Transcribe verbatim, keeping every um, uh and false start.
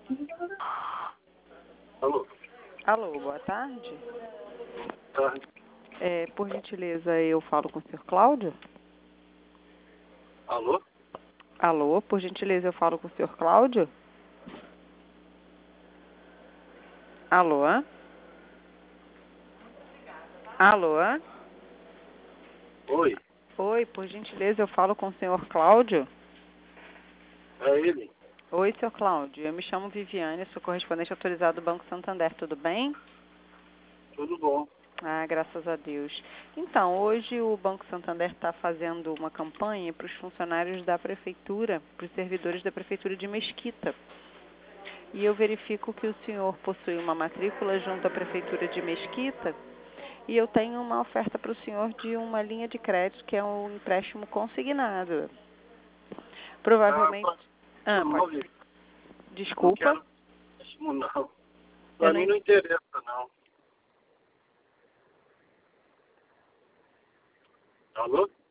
Alô? Alô, boa tarde. Tá. É, por gentileza, eu falo com o senhor Cláudio? Alô? Alô, por gentileza, eu falo com o senhor Cláudio? Alô? Alô? Oi, Oi, por gentileza, eu falo com o senhor Cláudio? é ele? Oi, senhor Cláudio, eu me chamo Viviane, sou correspondente autorizado do Banco Santander, tudo bem? Tudo bom? Ah, graças a Deus. Então, hoje o Banco Santander está fazendo uma campanha para os funcionários da Prefeitura, para os servidores da Prefeitura de Mesquita. E eu verifico que o senhor possui uma matrícula junto à Prefeitura de Mesquita e eu tenho uma oferta para o senhor de uma linha de crédito que é um empréstimo consignado. Ah, Provavelmente... pra, Ah, não, pode... ouvi. Não Desculpa, quero empréstimo, não. eu Pra mim não... não interessa, não. Alô?